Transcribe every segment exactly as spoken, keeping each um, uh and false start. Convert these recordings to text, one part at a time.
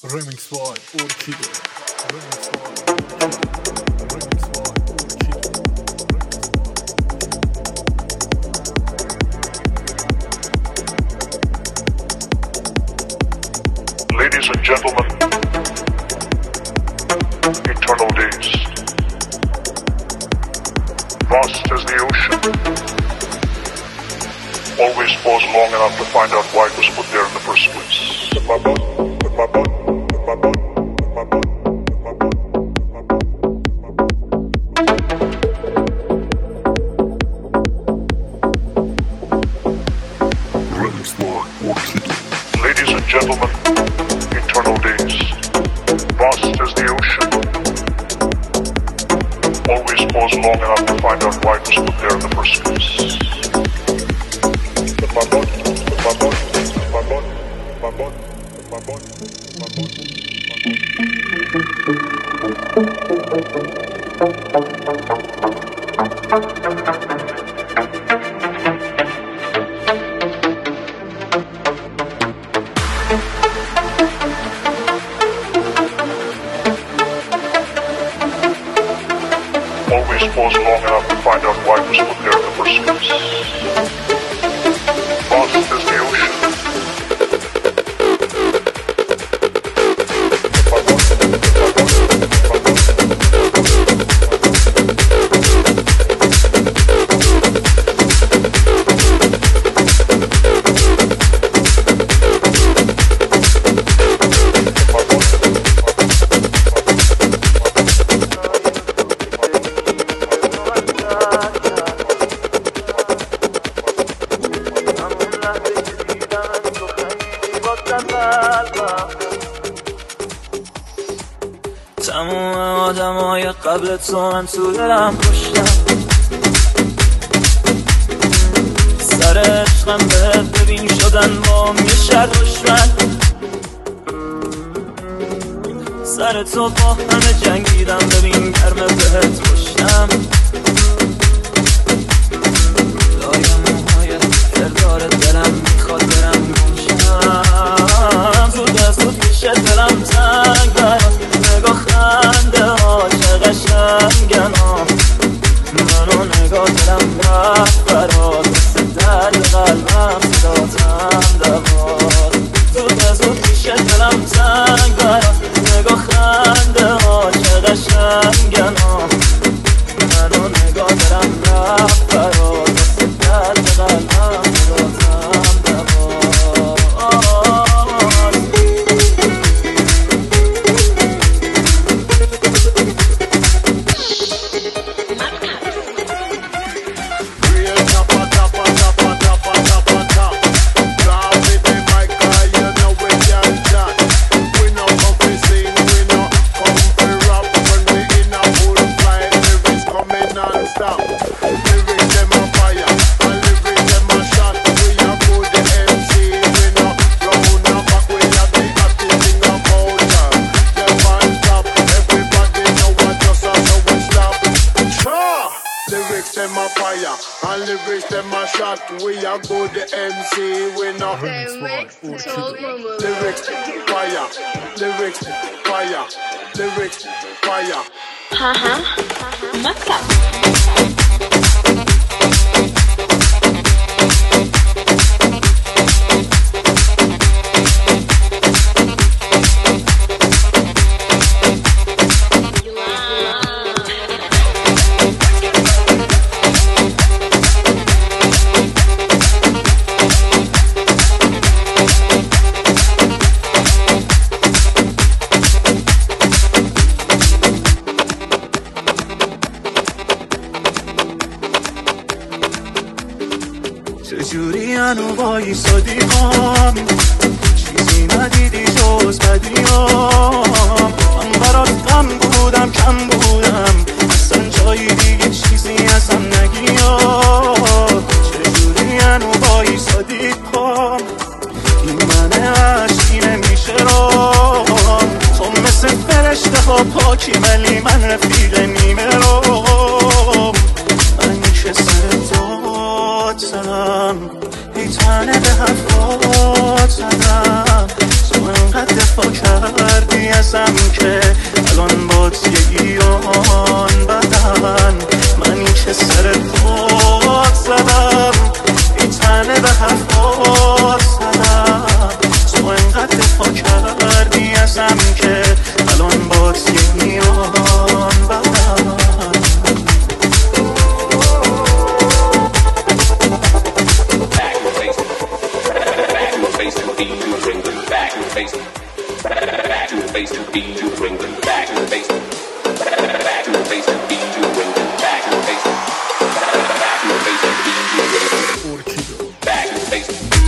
Remix by Orchido. Remix by Orchido. Remix by Orchido. Ladies and gentlemen, eternal days, vast as the ocean, always pause long enough to find out why it was put there in the first place. With my bun, with my bun, with my bun, with my bun, with my bun, with my bun. Remix by Orchido. Ladies and gentlemen, eternal days, vast as the ocean, always pause long enough to find out why it was put there in the first place. With my bun, with my bun, with my bun, with my bun, with my bun, with my bun, always pause long enough to find out why it was put there in the first place. Vast as the ocean. تموم آدم های قبل تو من تو دلم کشتم، سر عشقم بهت ببین شدن با هم یه شر دشمن، سر تو با همه جنگیدم ببین گرمه بهت کشتم، لای موهای کردار دلم میخواد برم گمشم، زود از زود میشه دلم تنگ برات، نگاه خنده ها چه قشنگن ها، منو نگاه دلم رفت برات، مثل درد قلبم صداتم دواد، زود از زود میشه دلم تنگ برات، نگاه خنده ها چه قشنگن ها، منو نگاه دلم رفت برات، مثل درد قلبم صداتم دواد. We are good M C, we know Remix by Orchido. lyrics fire, lyrics fire, lyrics fire. Haha, maka. چجوری هنو بایی صدیقام، چیزی ندیدی جز بدیام، من برات غم بودم کم بودم، اصلا جایی دیگه چیزی ازم نگیام، چجوری هنو بایی صدیقام، این من عشقی نمیشه رام، تو مثل فرشته ها پاکی ولی من رفیق نیمه رام، من که سر داد زدم ای تنه به حرفات زدم تو انقدر دفاع کرد ازم که الان باد یه ایران بدن من این که سر باد زدم این تنه به حرفات زدم تو انقدر دفاع کردی ازم که الان باد یه ایران بدن Back to the face to beat you bring them back to the face back to the face to beat you bring them back to the face back to the face to beat you bring them back to the face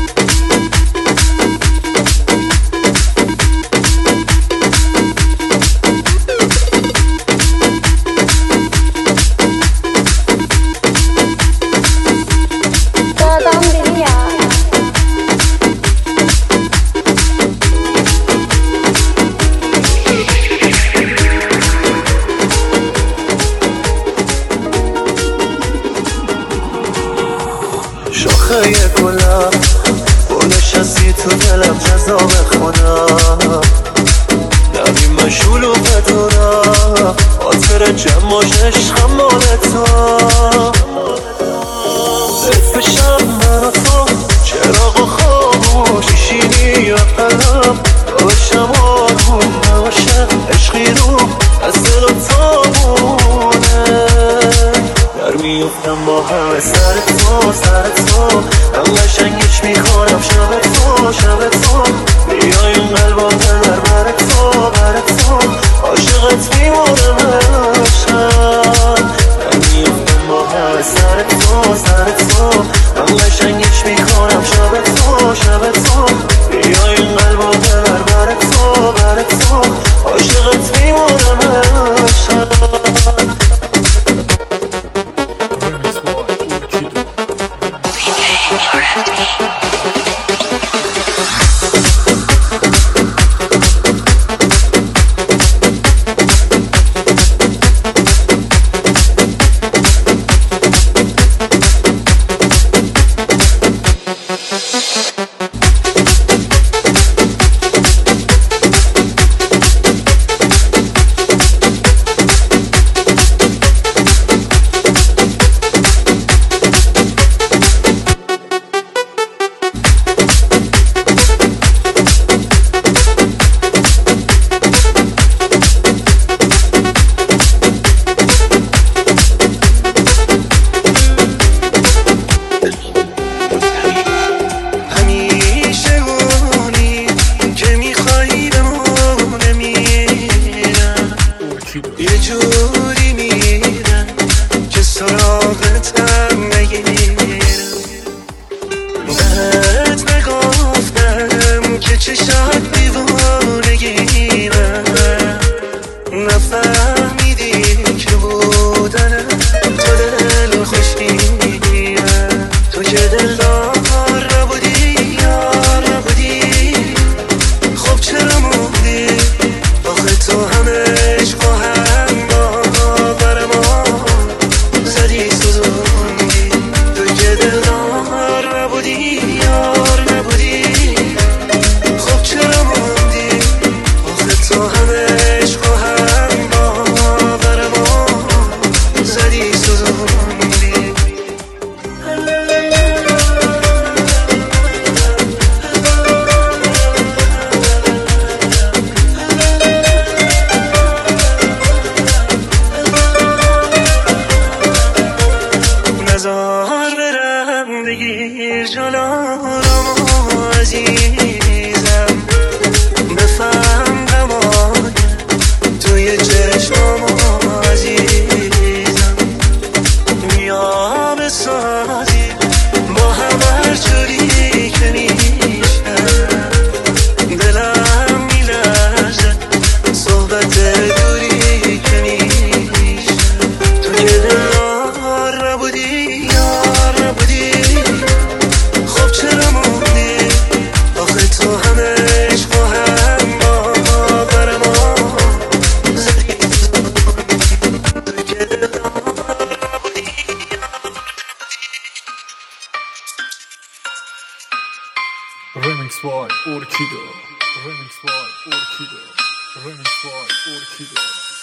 شاخه گلم و نشستی تو دلم جذاب خدا نبی مشغول به دورم خاطر جمعش عشقم مال تو بفشم من و تو چراغ و خاموش شیشینی و قلم باشم آروم نباشم عشقی رو از دل و تامونه در میفتم با همه سر تو سر تو من قشنگش میکنم شب تو شب تو بیای اون قلبم ببر بر تو بر تو عاشقت میمونم هرشم در میفتم با همه سر تو سر تو من قشنگش میکنم شب تو شب تو بیای اون قلبم ببر بر تو بر تو عاشقت میمونم هرشم Remix by Orchido. Remix by Orchido. Remix by Orchid.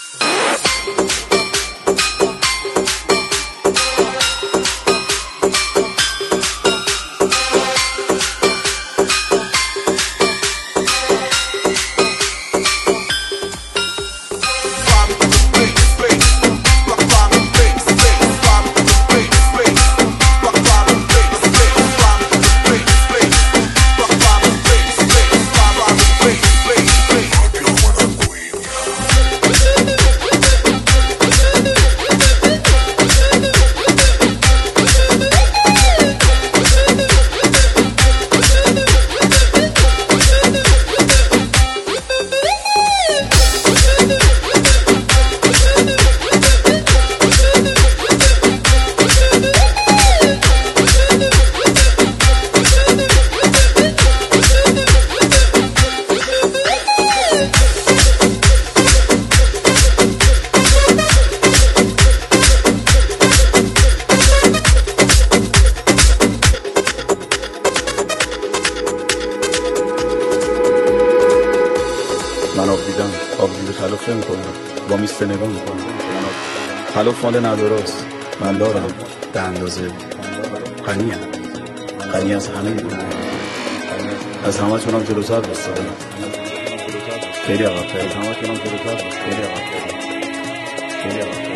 با میسته نگاه میکنم خلاف مال نداراست. من دارم به اندازه غنیم غنی از همه دنیا، از همه چونم جلوتر بستادم، خیلی عقب از همه چونم جلوتر بستادم، خیلی عقب خیلی عقب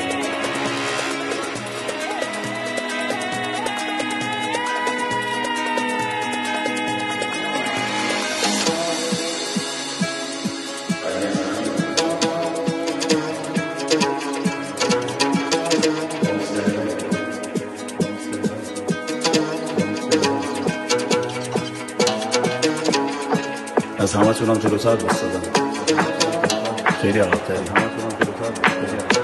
از همه چونم جلوتر بستادم، خیلی عقب تری همه چونم جلوتر بستادم.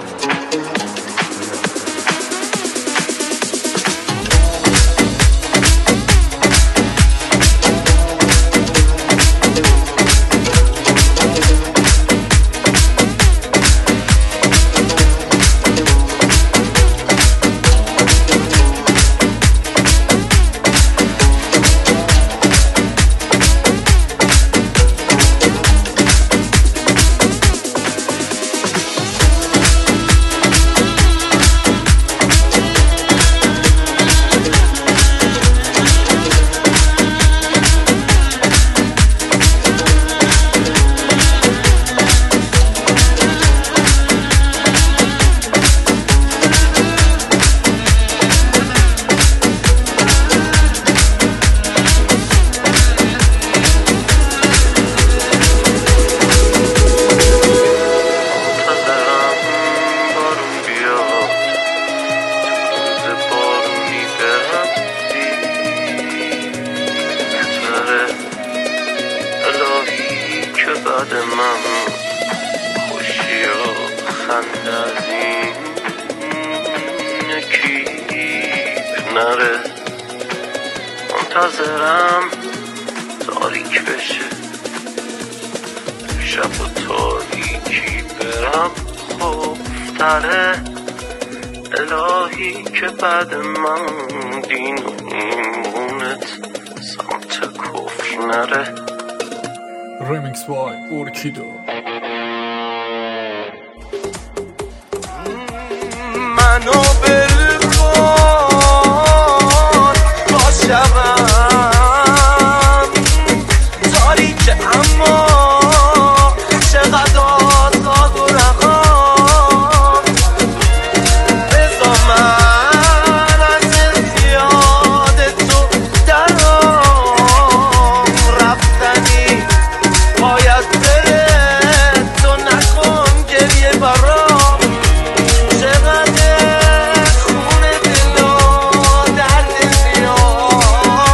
بعد من خوشی و خنده از این نکیب نره، منتظرم تاریک بشه شب و تاریکی برم خوفتره، الهی که بعد من دین و ایمونت سمت کفر نره. Remix by Orchido. منو بلکن با شبم تاریک اما چقدر آزاد و رها، بذار من از زیاد تو درام رفتنی، باید دل تو نکن گریه برام، چقدر خونه دل و درد زیاد،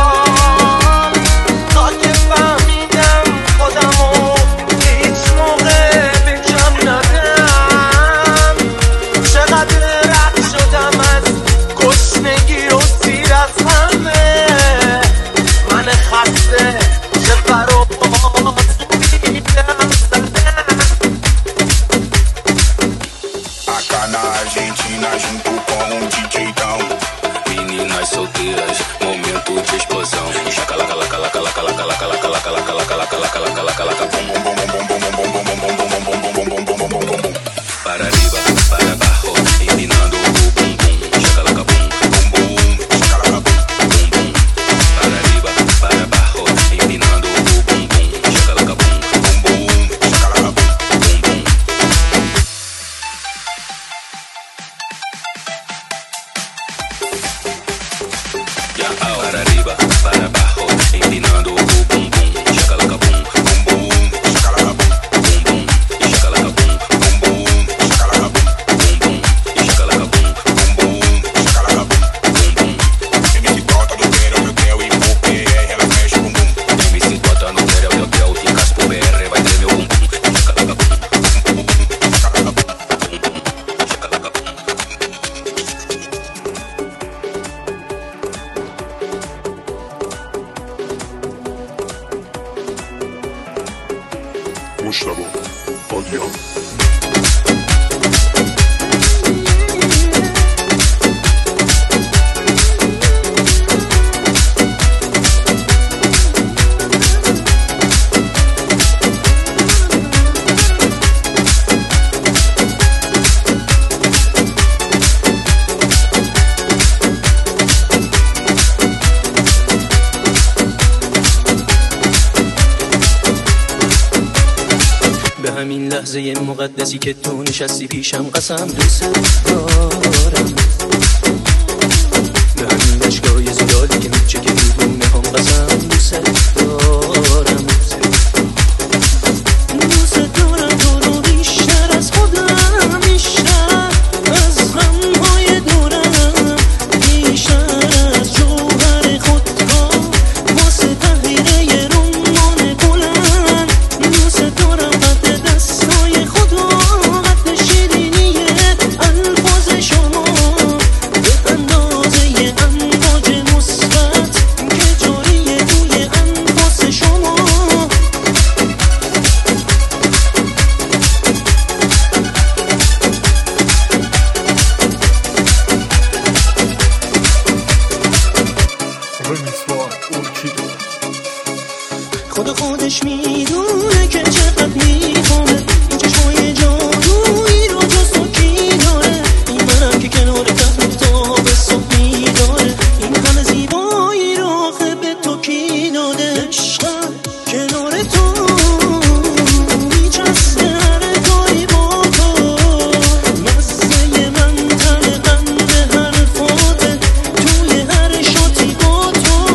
تا که فهمیدم خودمو هیچ موقع به کم ندم، چقدر رد شدم از گشنگی و سیر از همه، من خسته چه برو na Argentina junto com um D J Dão. Meninas solteiras, momento de explosão. Chacalaca, laca, laca, laca, laca, laca, laca, laca, laca, laca, laca, laca, laca, laca, laca, bum bum bum bum bum bum bum bum bum bum bum bum. مشتبه آدیان. همین لحظه مقدسی که تو نشستی پیشم قسم دوست دارم، به همین اشکای زلالی که میچه که میدونه هم قسم دوست دارم. دوست دارم تو رو بیشتر از خودم، بیشتر از غمهای دورم، بیشتر از جوهر خودها واسه تحریره رمان بلند. دوست دارم خود خودش میدونه که چقدر میخونه این چشمای جادویی رو جز تو کی داره. این منم که کنار تختاب صبح میداره، این همه زیبایی رو آخه به تو کی داده. عشقم کنار تو میچسته هر کاری با تو، مزه من تن قند حرفاته توی هر شاتی با تو.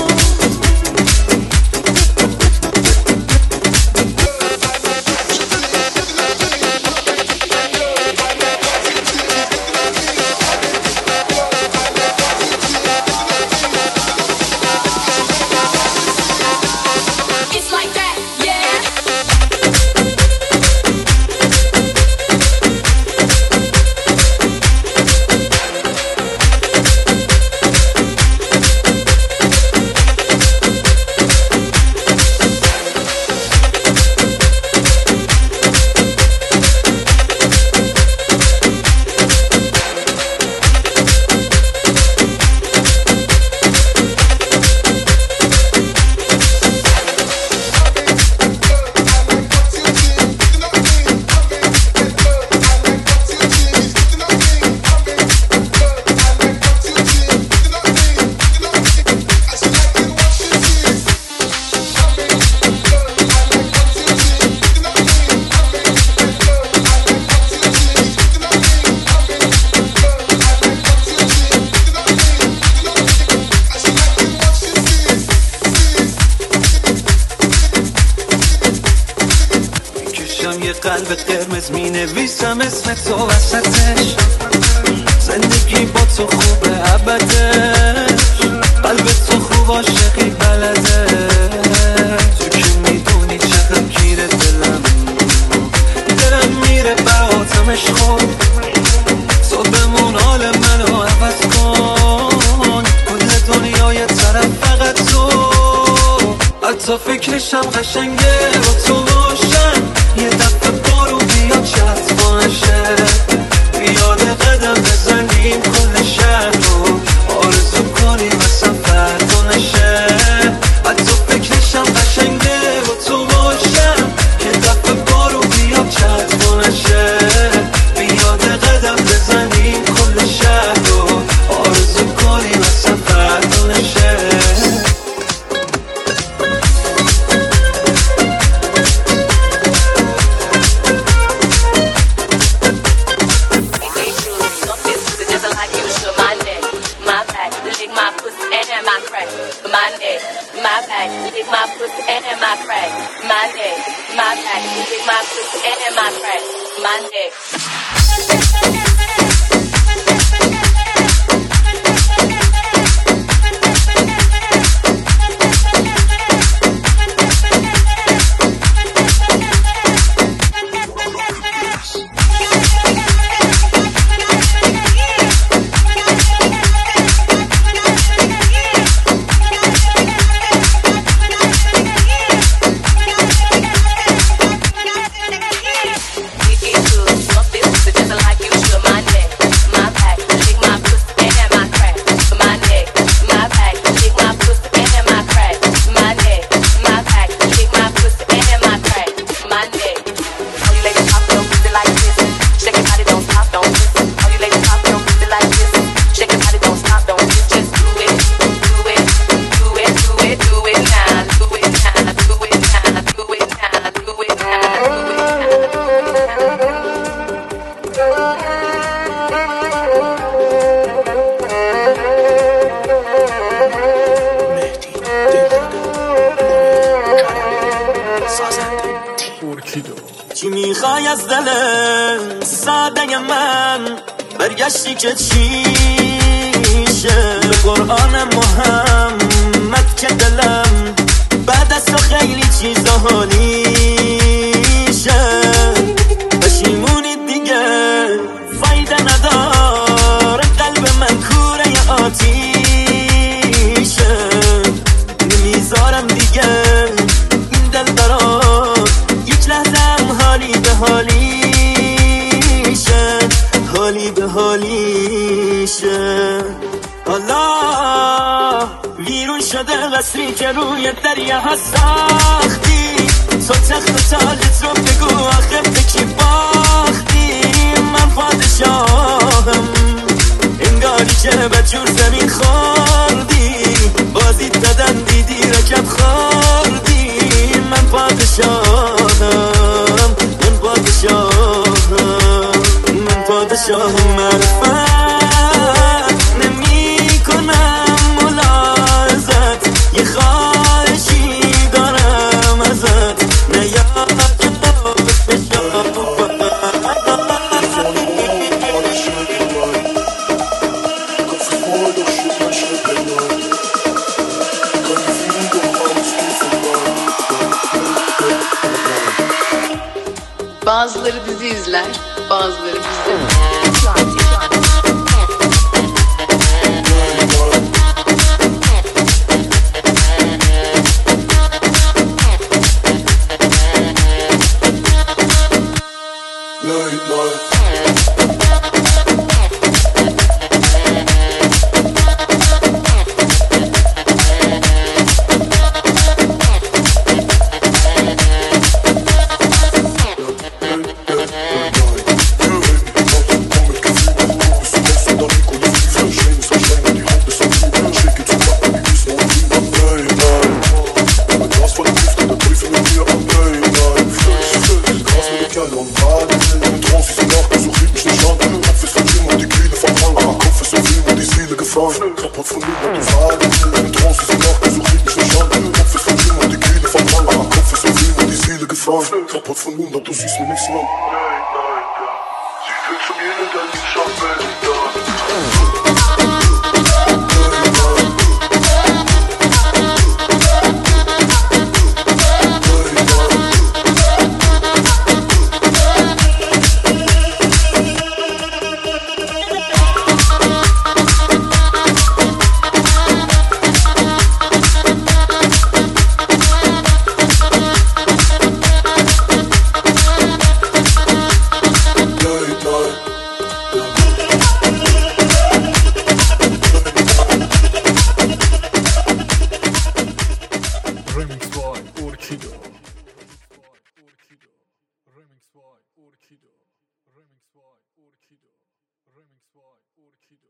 قلب قرمز می نویسم اسم تو وسطش، زندگی با تو خوبه ابدش، قلب تو خوب عاشقی بلده، تو که میدونی چقدر گیره دلم، دلم میره براتمش خوب، تو بمون حال منو عوض کن، کل دنیای طرف فقط تو، حتی فکرشم قشنگه با تو باشم، یه دفعه بارو بیاد چطفانشه، بیاد قدم بزنیم کل شهر رو، آرزو کنیم اصلا فردانشه، حتی فکرشم قشنگه با تو باشم، یه دفعه بارو بیاد چطفانشه، بیاد قدم بزنیم کل شهر رو، آرزو کنیم اصلا فردانشه. My neck, my back, lick my pussy and my crack. My neck, my back, lick my pussy and my crack. My neck. ارکیدو. چی میخوای از دل ساده من؟ برگشتی که چیشه به قرآن محمد که دلم بعد از تو خیلی چیزا حالیشه. پشیمونی دیگه فایده نداره، قلب من کوره آتیشه. نمیذارم دیگه این دل برات یک لحظه هم حالی به حالیشه، حالی به حالیشه. حالا ویرون شده قصری که روی دریا ها ساختی، تو تخت و تاجت رو بگو آخه به کی باختی؟ من پادشاهم انگاری که به جور زمین خوردی، بازی دادن دیدی رکب خوردی. من پادشاهم، من پادشاهم، من پادشاهم. معرفت نمی کنم ملاحظت، یه خواهشی دارم ازت، نیاد Bazıları dizi izler, bazıları bizde. Kaputt von niemand die Frage, in Trance ist die Nacht, so krieg ich nicht an. Kopf ist von niemand, die Kehle verbrannt, aber Kopf ist auf niemand die Seele gefahren. Kaputt von hundert, du siehst mir nichts lang. Nein, nein, ja. Sie fühlt von mir, denn ich schaffe es da. Remix by Orkido. Remix by Orkido. Remix by Orkido. Remix by Orkido.